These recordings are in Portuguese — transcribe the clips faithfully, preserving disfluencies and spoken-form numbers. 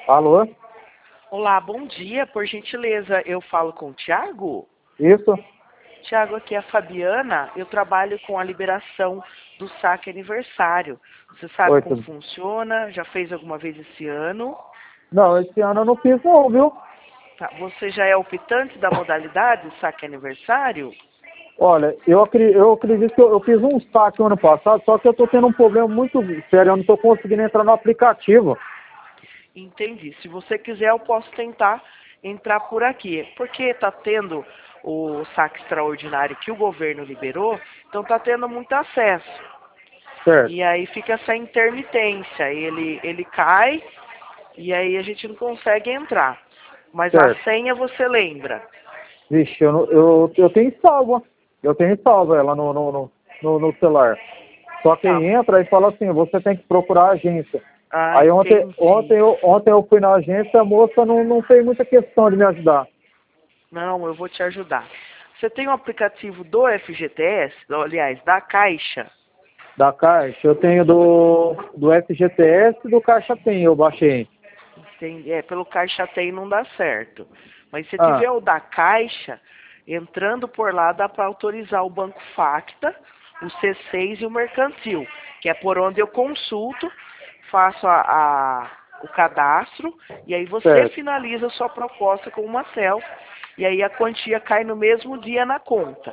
Alô? Olá, bom dia. Por gentileza, eu falo com o Thiago? Isso? Thiago, aqui é a Fabiana. Eu trabalho com a liberação do saque aniversário. Você sabe Oi, como tudo. funciona? Já fez alguma vez esse ano? Não, esse ano eu não fiz não, viu? Tá. Você já é optante da modalidade saque aniversário? Olha, eu, acri- eu acredito que eu, eu fiz um saque ano passado, só que eu tô tendo um problema muito sério, eu não tô conseguindo entrar no aplicativo. Entendi. Se você quiser, eu posso tentar entrar por aqui. Porque está tendo o saque extraordinário que o governo liberou, então está tendo muito acesso. Certo, E aí fica essa intermitência. Ele, ele cai e aí a gente não consegue entrar. Mas a certo. senha você lembra? Vixe, eu, não- eu, eu tenho salva. Eu tenho salva ela no, no, no, no, no celular. Só que Tá. entra e fala assim, você tem que procurar a agência. Ah, Aí ontem, ontem, entendi. eu, ontem eu fui na agência, a moça não, não fez muita questão de me ajudar. Não, eu vou te ajudar. Você tem um aplicativo do F G T S, do- aliás, da Caixa? Da Caixa, eu tenho do, do F G T S e do Caixa Tem, eu baixei. Tem, é, pelo Caixa Tem não dá certo. Mas se Ah, tiver o da Caixa, entrando por lá dá para autorizar o Banco Facta, o C seis e o Mercantil, que é por onde eu consulto, faço a, a- o cadastro e aí você certo. finaliza a sua proposta com uma selfie e aí a quantia cai no mesmo dia na conta.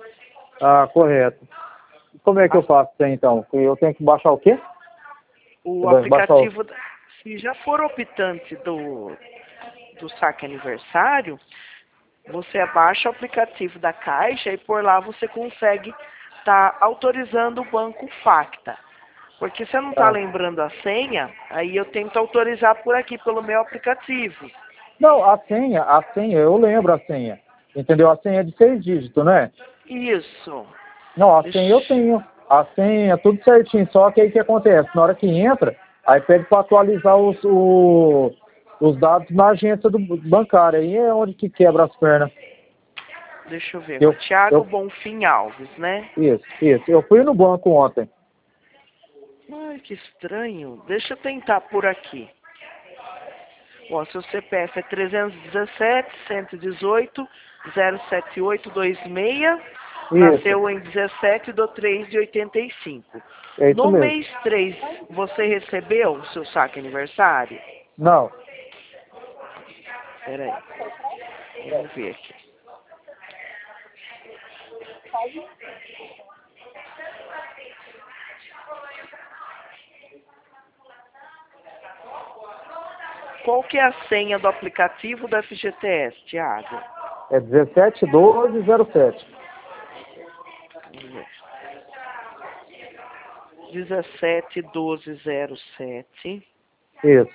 Ah, correto. Como é que eu Tá? faço isso aí, então? Eu tenho que baixar o quê? O Eu tenho que baixar o... aplicativo, se já for optante do, do saque aniversário, você baixa o aplicativo da Caixa e por lá você consegue estar autorizando o Banco Facta. Porque você não está Ah. lembrando a senha, aí eu tento autorizar por aqui, pelo meu aplicativo. Não, a senha, a senha, eu lembro a senha. Entendeu? A senha é de seis dígitos, né? Isso. Não, a senha eu Deixa- tenho. A senha, tudo certinho. Só que aí o que acontece? Na hora que entra, aí pede para atualizar os, o- os dados na agência do bancária. Aí é onde que quebra as pernas. Deixa eu ver. Eu, Tiago eu, Bonfim Alves, né? isso, isso. Eu fui no banco ontem. Ai, que estranho. Deixa eu tentar por aqui. Ó, seu C P F é trezentos e dezessete, cento e dezoito, zero sete oito dois seis. Isso, Nasceu em dezessete de três de oitenta e cinco. é isso No mesmo. mês três, você recebeu o seu saque aniversário? Não, Peraí, vamos ver aqui. Qual que é a senha do aplicativo da F G T S, Thiago? é dezessete doze zero sete. Vamos ver. dezessete doze zero sete. Isso.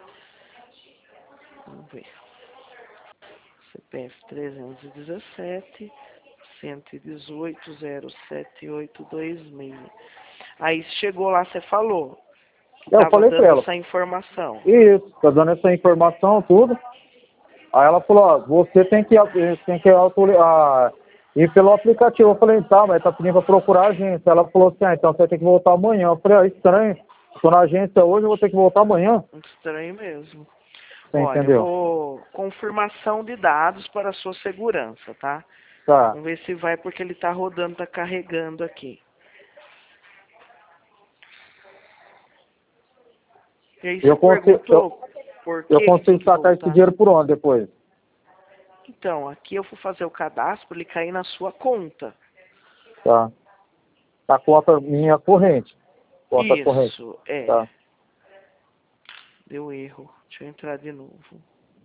Vamos ver. C P F trezentos e dezessete, cento e dezoito, zero sete oito dois seis. Aí chegou lá, você falou que Eu estava falei pra dando ela, essa informação. isso, tá dando essa informação, tudo. Aí ela falou, ó, você tem que, tem que autori- ah, ir pelo aplicativo. Eu falei, tá, mas tá pedindo pra procurar a agência. Ela falou assim, ah, então você tem que voltar amanhã. Eu falei, ah, estranho. Tô na agência hoje, eu vou ter que voltar amanhã. Estranho mesmo. Você Olha, eu entendeu? vou... Confirmação de dados para a sua segurança, tá? Tá. Vamos ver se vai porque ele tá rodando, tá carregando aqui. E aí Eu você consigo, eu, perguntou por eu que que tem consigo que sacar esse voltar. dinheiro por onde depois? Então, aqui eu vou fazer o cadastro para ele cair na sua conta. Tá. A conta minha corrente. Conta corrente. Isso, é. Tá. Deu erro. Deixa eu entrar de novo.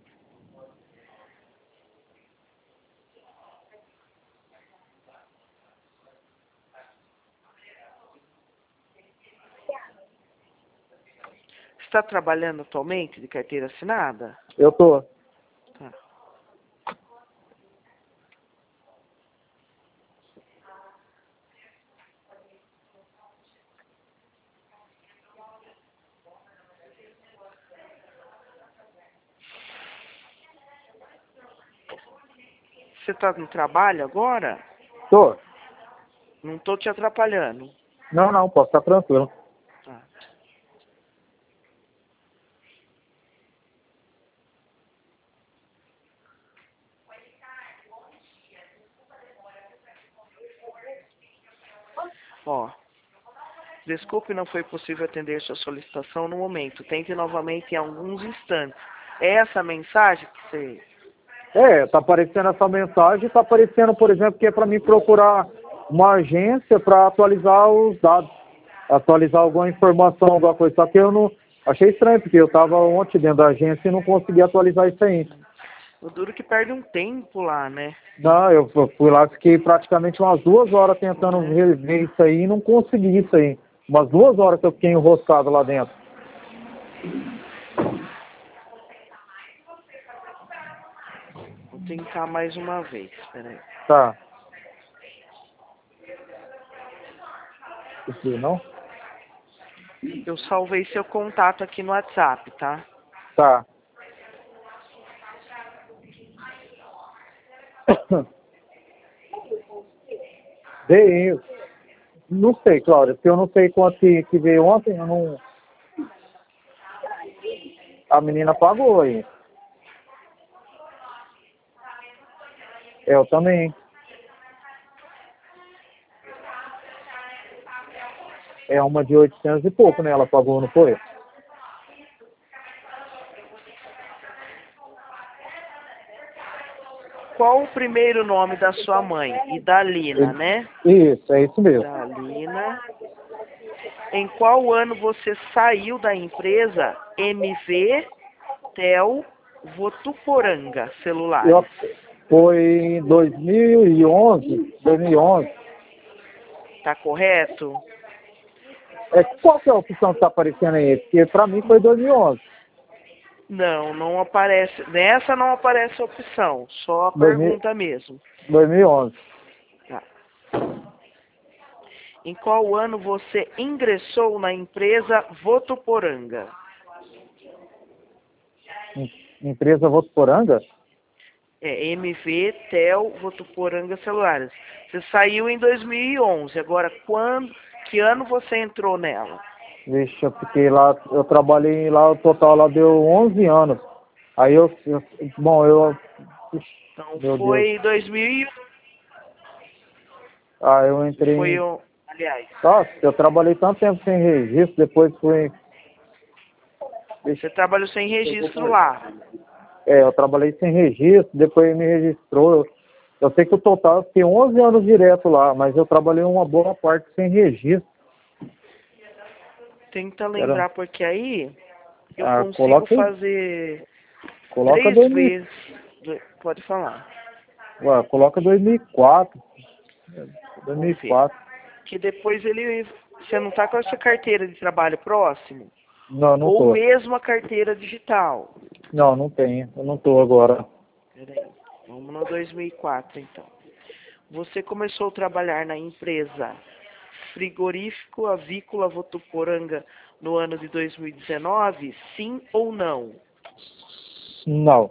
Você está trabalhando atualmente de carteira assinada? Eu tô. Tá. Você está no trabalho agora? Tô. Não estou te atrapalhando. Não, não, posso estar tranquilo. Tá. Desculpe, não foi possível atender sua solicitação no momento. Tente novamente em alguns instantes. É essa a mensagem que você... É, tá aparecendo essa mensagem, tá aparecendo, por exemplo, que é para mim procurar uma agência para atualizar os dados, atualizar alguma informação, alguma coisa. Só que eu não achei estranho, porque eu estava ontem dentro da agência e não consegui atualizar isso aí. O duro que perde um tempo lá, né? Não, eu fui lá, fiquei praticamente umas duas horas tentando rever isso aí e não consegui isso aí. Umas duas horas que eu fiquei enroscado lá dentro. Vou tentar mais uma vez, peraí. Tá. Isso não? Eu salvei seu contato aqui no WhatsApp, tá? Tá. Veio. Não sei, Cláudia, porque eu não sei quanto que, que veio ontem, eu não... A menina pagou aí. Eu também. É uma de oitocentos e pouco, né? Ela pagou, não foi? Qual o primeiro nome da sua mãe? Idalina, né? Isso, é isso mesmo. Idalina. Em qual ano você saiu da empresa M V Tel Votuporanga Celulares? Eu, foi em dois mil e onze. dois mil e onze. Tá correto? É, qual que é a opção que está aparecendo aí? Porque para mim foi dois mil e onze. Não, não aparece. Nessa não aparece a opção, só a dois mil, pergunta mesmo. dois mil e onze. Tá. Em qual ano você ingressou na empresa Votuporanga? Empresa Votuporanga? É M V Tel Votuporanga Celulares. Você saiu em dois mil e onze. Agora, quando, que ano você entrou nela? Vixe, eu fiquei lá, eu trabalhei lá, o total lá deu onze anos. Aí eu, eu bom, eu... Então Meu Deus. foi dois mil e um. Ah, eu entrei Foi em... o, aliás, Nossa, eu trabalhei tanto tempo sem registro, depois fui... você trabalhou sem registro lá. É, eu trabalhei sem registro, depois me registrou. Eu, eu sei que o total eu fiquei onze anos direto lá, mas eu trabalhei uma boa parte sem registro. Tenta Era, lembrar, porque aí eu ah, consigo coloca, fazer coloca três dois mil, vezes. Pode falar. ué, coloca dois mil e quatro. Vamos ver. dois mil e quatro. Que depois ele. Você não tá com a sua carteira de trabalho próximo? Não, não Ou tô. mesmo a carteira digital? Não, não tenho. Eu não tô agora. Peraí. Vamos no dois mil e quatro, então. Você começou a trabalhar na empresa Frigorífico Avícola Votuporanga no ano de dois mil e dezenove? Sim ou não? Não.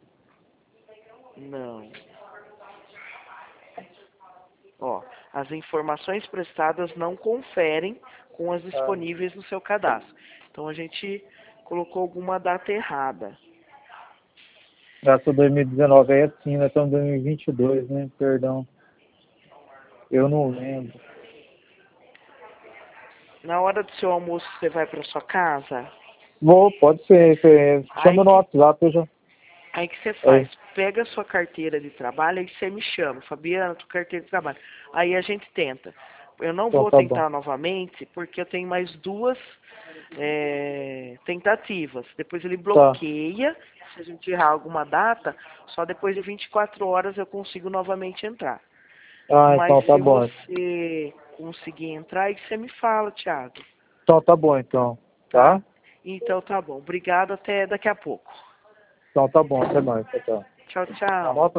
Não. Ó, as informações prestadas não conferem com as disponíveis no seu cadastro. Então a gente colocou alguma data errada. Essa dois mil e dezenove aí é assim, nós estamos em dois mil e vinte e dois, né? Perdão. Eu não lembro. Na hora do seu almoço você vai para sua casa? Vou, pode ser. Você chama no WhatsApp, eu já... Aí que você Aí. faz? Pega a sua carteira de trabalho e você me chama. Fabiana, tua carteira de trabalho. Aí a gente tenta. Eu não Então vou tá tentar bom. novamente, porque eu tenho mais duas é, tentativas. Depois ele Tá. bloqueia. Se a gente errar alguma data, só depois de vinte e quatro horas eu consigo novamente entrar. Ah, Mas então tá se bom. você conseguir entrar, aí você me fala, Thiago. Então tá bom, então. Tá? Tá? Então tá bom. Obrigado, até daqui a pouco. Então tá bom, até mais. Tchau, tchau. Tchau, tchau. Anota